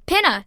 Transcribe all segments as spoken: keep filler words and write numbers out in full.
Pinna!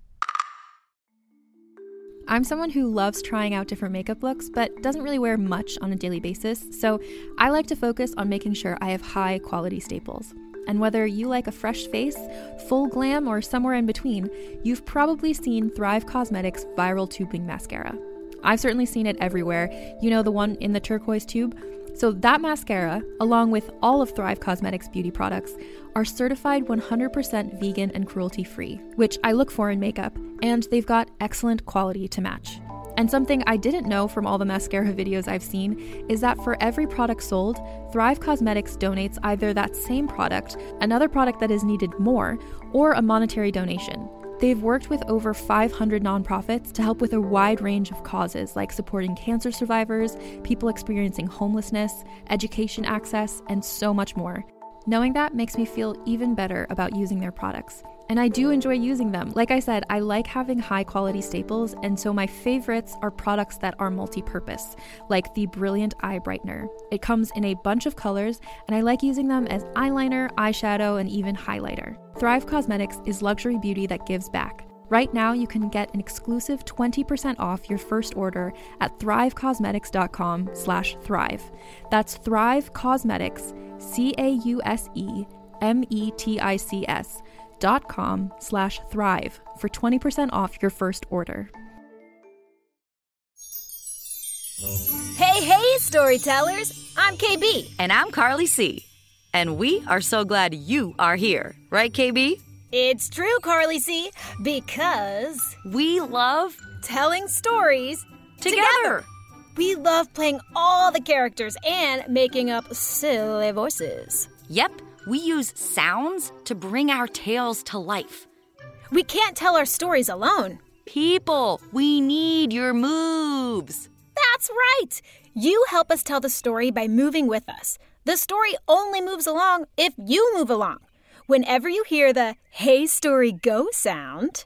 I'm someone who loves trying out different makeup looks, but doesn't really wear much on a daily basis, so I like to focus on making sure I have high quality staples. And whether you like a fresh face, full glam, or somewhere in between, you've probably seen Thrive Causemetics Viral Tubing Mascara. I've certainly seen it everywhere. You know, the one in the turquoise tube? So that mascara, along with all of Thrive Causemetics beauty products, are certified one hundred percent vegan and cruelty-free, which I look for in makeup, and they've got excellent quality to match. And something I didn't know from all the mascara videos I've seen is that for every product sold, Thrive Causemetics donates either that same product, another product that is needed more, or a monetary donation. They've worked with over five hundred nonprofits to help with a wide range of causes like supporting cancer survivors, people experiencing homelessness, education access, and so much more. Knowing that makes me feel even better about using their products. And I do enjoy using them. Like I said, I like having high quality staples, and so my favorites are products that are multi-purpose, like the Brilliant Eye Brightener. It comes in a bunch of colors, and I like using them as eyeliner, eyeshadow, and even highlighter. Thrive Causemetics is luxury beauty that gives back. Right now, you can get an exclusive twenty percent off your first order at thrivecausemetics.com slash thrive. That's Thrive Causemetics, C A U S E M E T I C S, dot com slash thrive for twenty percent off your first order. Hey, hey, storytellers! I'm K B. And I'm Carly C. And we are so glad you are here. Right, K B? It's true, Carly C, because we love telling stories together. together. We love playing all the characters and making up silly voices. Yep, we use sounds to bring our tales to life. We can't tell our stories alone. People, we need your moves. That's right. You help us tell the story by moving with us. The story only moves along if you move along. Whenever you hear the Hey Story Go sound,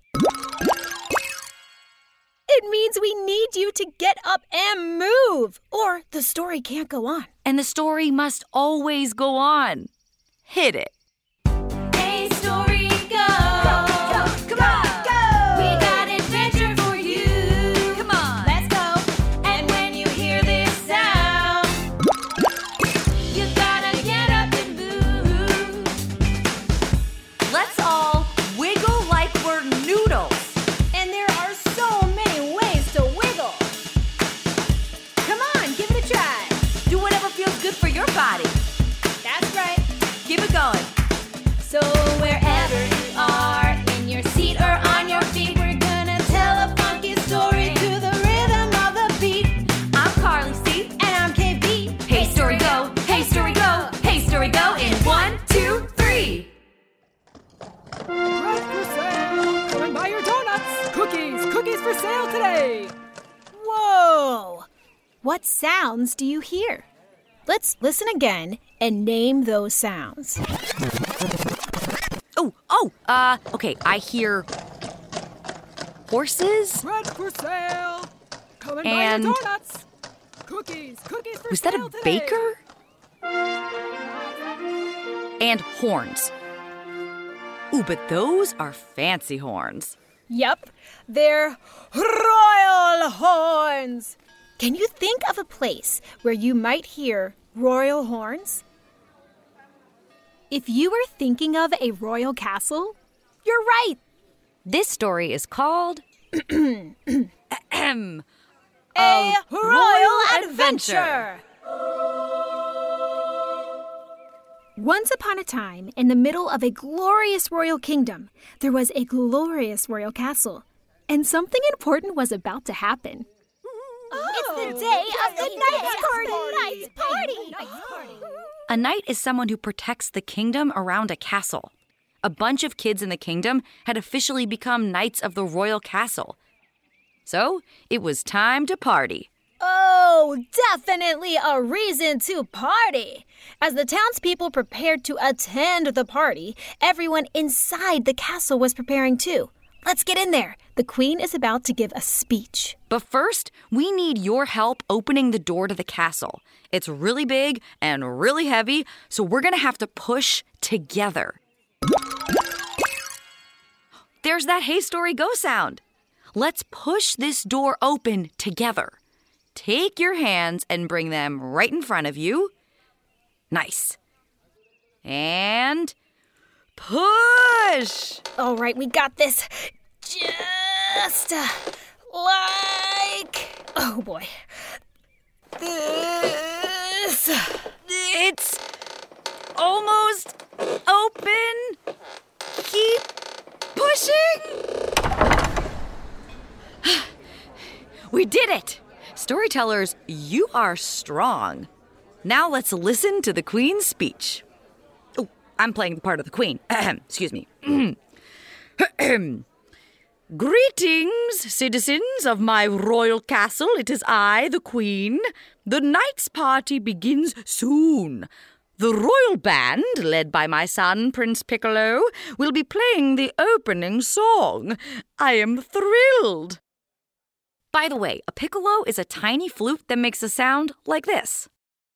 it means we need you to get up and move, or the story can't go on. And the story must always go on. Hit it. Hey, story, go. Go, go, come on, go. We got adventure for you. Come on. Let's go. And when you hear this sound, you gotta get up and move. Let's all wiggle like we're noodles. And there are so many ways to wiggle. Come on, give it a try. Do whatever feels good for your body. That's right. Keep it going. So wherever you are, in your seat or on your feet, we're gonna tell a funky story to the rhythm of the beat. I'm Carly C. And I'm K B. Hey, story, go. Hey, story, go. Hey, story, go. In one, two, three. Bread for sale! Come and buy your donuts! Cookies! Cookies for sale today! Whoa! What sounds do you hear? Let's listen again and name those sounds. Oh, oh, uh, okay, I hear horses. Bread for sale! Come and, And- buy your donuts! Cookies! Cookies for Was that sale a today! baker? And horns. Ooh, but those are fancy horns. Yep, they're royal horns. Can you think of a place where you might hear royal horns? If you were thinking of a royal castle, you're right. This story is called Ahem. A royal, royal adventure. adventure. Once upon a time, in the middle of a glorious royal kingdom, there was a glorious royal castle. And something important was about to happen. It's the day of the night party! Night party! A knight is someone who protects the kingdom around a castle. A bunch of kids in the kingdom had officially become knights of the royal castle. So, it was time to party. Oh, definitely a reason to party! As the townspeople prepared to attend the party, everyone inside the castle was preparing too. Let's get in there. The queen is about to give a speech. But first, we need your help opening the door to the castle. It's really big and really heavy, so we're gonna have to push together. There There's that Hey Story Go sound. Let's push this door open together. Take your hands and bring them right in front of you. Nice. And push! All right, we got this. Just uh, like... Oh, boy. This... It's almost open. Keep pushing. We did it! Storytellers, you are strong. Now let's listen to the Queen's speech. Oh, I'm playing the part of the Queen. Excuse me. Greetings, citizens of my royal castle. It is I, the Queen. The Knights' party begins soon. The royal band, led by my son, Prince Piccolo, will be playing the opening song. I am thrilled. By the way, a piccolo is a tiny flute that makes a sound like this.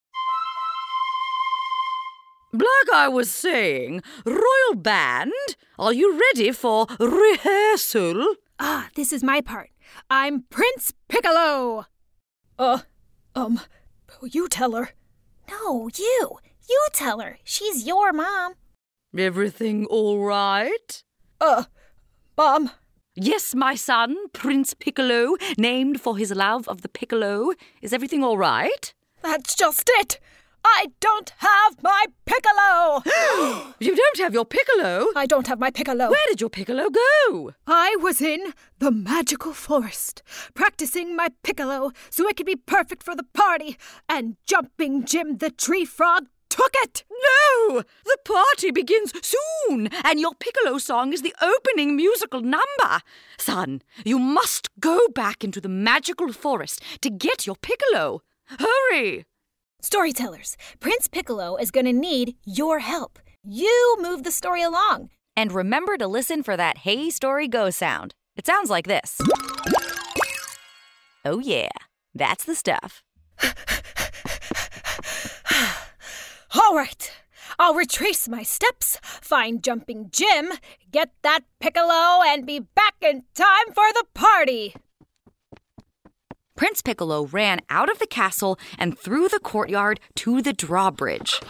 Like I was saying, royal band, are you ready for rehearsal? Ah, this is my part. I'm Prince Piccolo. Uh, um, you tell her. No, you. You tell her. She's your mom. Everything all right? Uh, Mom. Yes, my son, Prince Piccolo, named for his love of the piccolo. Is everything all right? That's just it. I don't have my piccolo. You don't have your piccolo? I don't have my piccolo. Where did your piccolo go? I was in the magical forest, practicing my piccolo so it could be perfect for the party, and Jumping Jim the Tree Frog took it. No! The party begins soon, and your piccolo song is the opening musical number. Son, you must go back into the magical forest to get your piccolo. Hurry! Storytellers, Prince Piccolo is going to need your help. You move the story along. And remember to listen for that Hey Story Go sound. It sounds like this. Oh yeah, that's the stuff. All right, I'll retrace my steps, find Jumping Jim, get that piccolo, and be back in time for the party. Prince Piccolo ran out of the castle and through the courtyard to the drawbridge.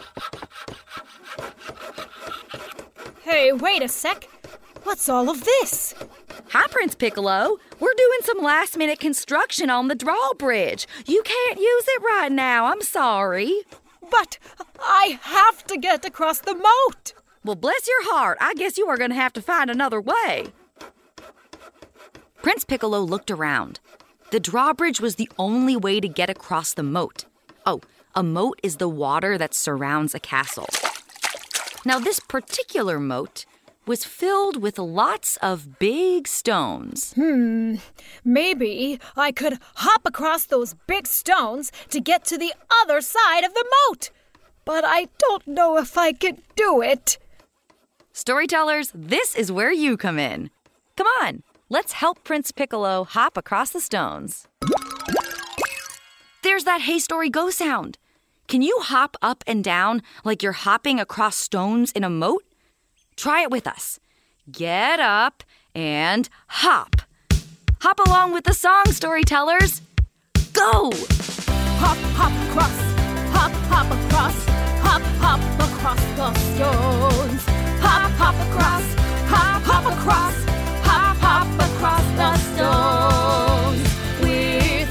Hey, wait a sec. What's all of this? Hi, Prince Piccolo. We're doing some last-minute construction on the drawbridge. You can't use it right now. I'm sorry. But I have to get across the moat. Well, bless your heart. I guess you are going to have to find another way. Prince Piccolo looked around. The drawbridge was the only way to get across the moat. Oh, a moat is the water that surrounds a castle. Now, this particular moat was filled with lots of big stones. Hmm, maybe I could hop across those big stones to get to the other side of the moat. But I don't know if I can do it. Storytellers, this is where you come in. Come on, let's help Prince Piccolo hop across the stones. There's that Hey Story Go sound. Can you hop up and down like you're hopping across stones in a moat? Try it with us. Get up and hop. Hop along with the song, storytellers. Go! Hop, hop across, hop, hop across, hop, hop across the stones. Hop, hop across, hop, hop across, hop, hop across the stones with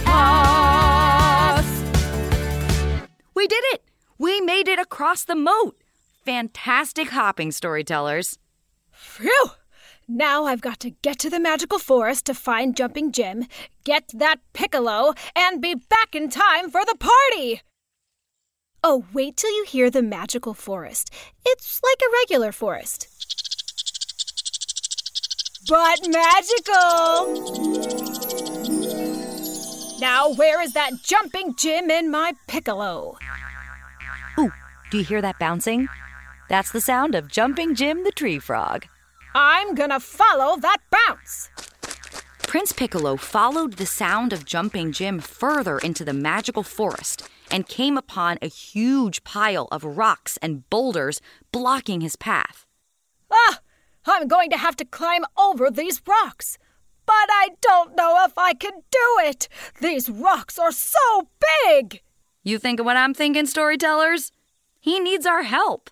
us. We did it! We made it across the moat. Fantastic hopping, storytellers. Phew! Now I've got to get to the magical forest to find Jumping Jim, get that piccolo, and be back in time for the party! Oh, wait till you hear the magical forest. It's like a regular forest. But magical! Now where is that Jumping Jim and my piccolo? Ooh, do you hear that bouncing? That's the sound of Jumping Jim the Tree Frog. I'm gonna follow that bounce. Prince Piccolo followed the sound of Jumping Jim further into the magical forest and came upon a huge pile of rocks and boulders blocking his path. Ah! I'm going to have to climb over these rocks. But I don't know if I can do it. These rocks are so big. You think what I'm thinking, storytellers? He needs our help.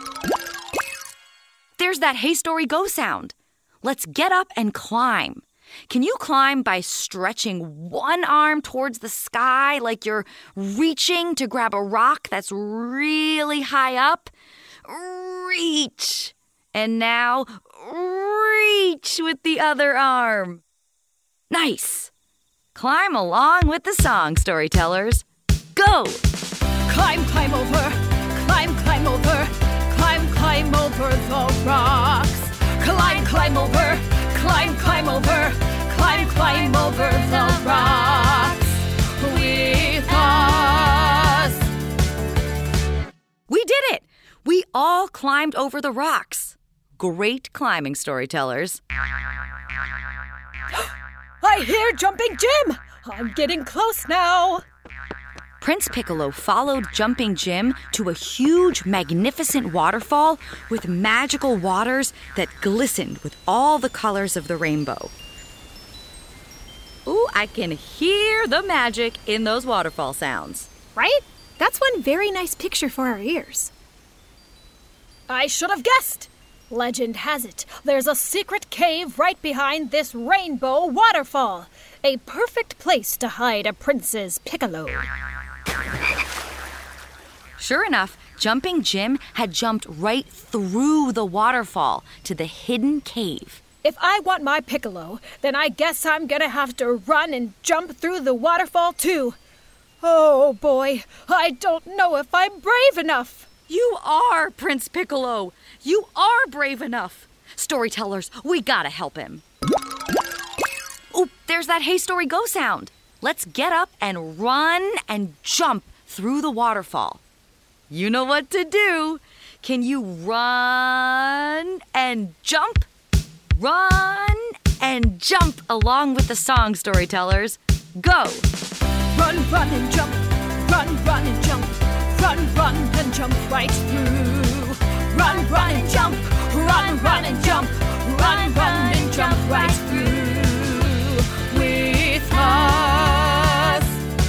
There's that Hey Story Go sound. Let's get up and climb. Can you climb by stretching one arm towards the sky like you're reaching to grab a rock that's really high up? Reach. And now reach with the other arm. Nice. Climb along with the song, storytellers. Go! Climb, climb over, climb, climb over, climb, climb over the rocks. Climb, climb over, climb, climb over, climb, climb over the rocks with us. We did it! We all climbed over the rocks. Great climbing, storytellers. I hear Jumping Jim! I'm getting close now. Prince Piccolo followed Jumping Jim to a huge, magnificent waterfall with magical waters that glistened with all the colors of the rainbow. Ooh, I can hear the magic in those waterfall sounds. Right? That's one very nice picture for our ears. I should have guessed. Legend has it, there's a secret cave right behind this rainbow waterfall. A perfect place to hide a Princess Piccolo. Sure enough, Jumping Jim had jumped right through the waterfall to the hidden cave. If I want my Piccolo, then I guess I'm gonna have to run and jump through the waterfall too. Oh boy, I don't know if I'm brave enough. You are, Prince Piccolo. You are brave enough. Storytellers, we gotta help him. Oh, there's that Hey Story Go sound. Let's get up and run and jump through the waterfall. You know what to do. Can you run and jump? Run and jump along with the song, storytellers. Go! Run, run and jump. Run, run and jump. Run, run and jump right through. Run, run and jump. Run, run and jump. Run, run and jump right through with us.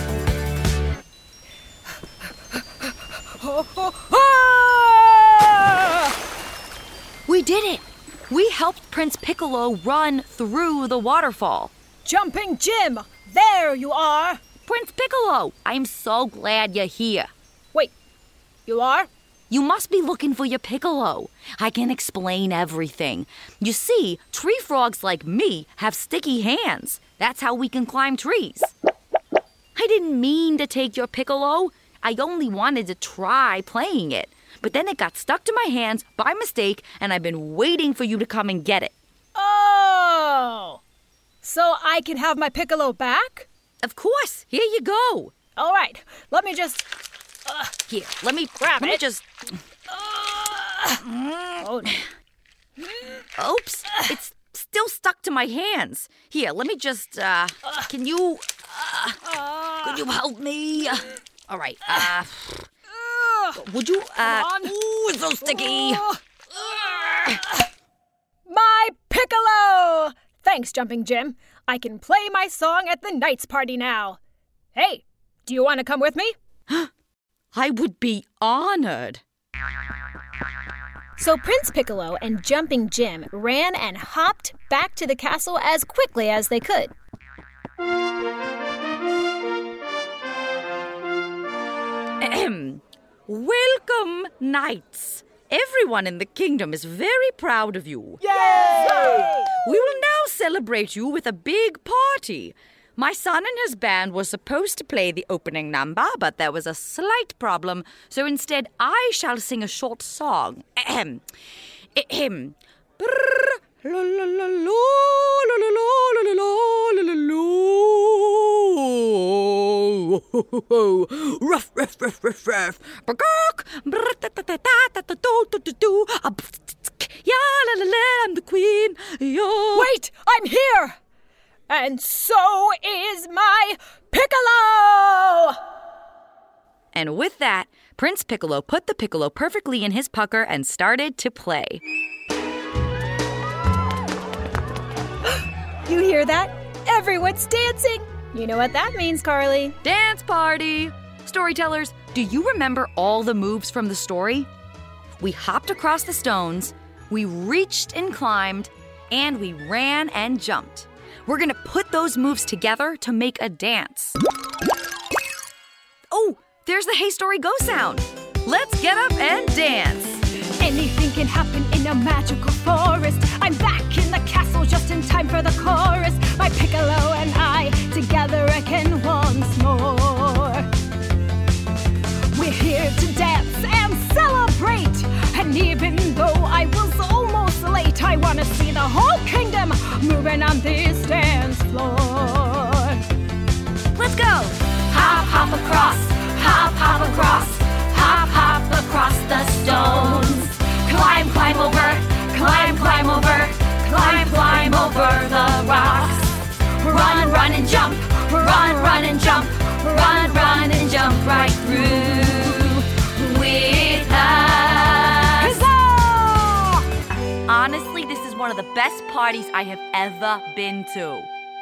We did it! We helped Prince Piccolo run through the waterfall. Jumping Jim, there you are. Prince Piccolo, I'm so glad you're here. Wait, you are? You must be looking for your Piccolo. I can explain everything. You see, tree frogs like me have sticky hands. That's how we can climb trees. I didn't mean to take your Piccolo. I only wanted to try playing it. But then it got stuck to my hands by mistake, and I've been waiting for you to come and get it. Oh! So I can have my Piccolo back? Of course. Here you go. All right. Let me just... Uh, Here, let me grab let it. me just... Uh, oh, no. Oops. It's still stuck to my hands. Here, let me just... Uh, can you... Uh, could you help me? All right. Uh, would you... Uh, Come on. Ooh, it's so sticky. My Piccolo! Thanks, Jumping Jim. I can play my song at the Knights party now. Hey, do you want to come with me? I would be honored. So Prince Piccolo and Jumping Jim ran and hopped back to the castle as quickly as they could. Ahem. Welcome, knights. Everyone in the kingdom is very proud of you. Yay! We will now celebrate you with a big party. My son and his band were supposed to play the opening number, but there was a slight problem, so instead I shall sing a short song. Ahem. Ahem. Brrr, la la la la, la la la la la la la la. Ruff, ruff, ruff, ruff, ruff. Bagok. Brr, ta ta ta ta ta ta do do do do. Ya la la la, I'm the queen. Yo. Wait, I'm here! And so is my Piccolo! And with that, Prince Piccolo put the piccolo perfectly in his pucker and started to play. hear that? Everyone's dancing. You know what that means, Carly. Dance party! Storytellers, do you remember all the moves from the story? We hopped across the stones, we reached and climbed, and we ran and jumped. We're gonna put those moves together to make a dance. Oh, there's the Hey Story Go sound. Let's get up and dance. Anything can happen in a magical forest. I'm back in the castle just in time for the chorus. My Piccolo and I together again once more. We're here to dance and celebrate. And even though I was almost late, I want to see the whole kingdom moving on this dance floor. Let's go. Hop, hop across, hop, hop across, hop, hop across the stones. Climb, climb over, climb, climb over, climb, climb over the rocks. Run, run and jump, run, run and jump, run, run and jump right through with us. Huzzah! Honestly, this is one of the best parties I have ever been to.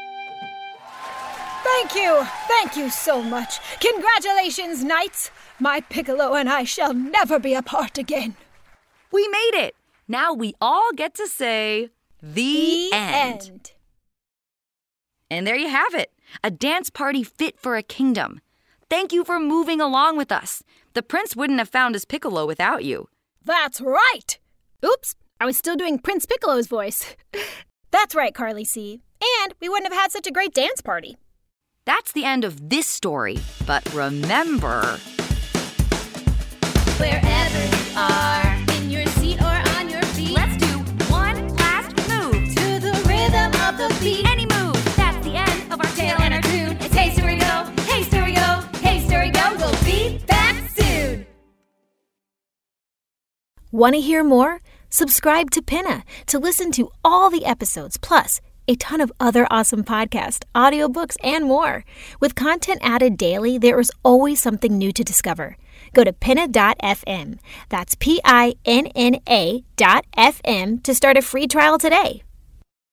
Thank you, thank you so much. Congratulations, knights. My Piccolo and I shall never be apart again. We made it. Now we all get to say the, The end. end. And there you have it. A dance party fit for a kingdom. Thank you for moving along with us. The prince wouldn't have found his Piccolo without you. That's right. Oops, I was still doing Prince Piccolo's voice. That's right, Carly C. And we wouldn't have had such a great dance party. That's the end of this story. But remember, Wherever you are, in your seat or on your feet, let's do one last move. to the rhythm of the beat. Any move. That's the end of our tale and our tune. It's Hey Story Go, Hey Story Go, Hey Story Go. We'll be back soon. Want to hear more? Subscribe to Pinna to listen to all the episodes, plus a ton of other awesome podcasts, audiobooks, and more. With content added daily, there is always something new to discover. Go to pinna dot f m. That's P I N N A dot F M to start a free trial today.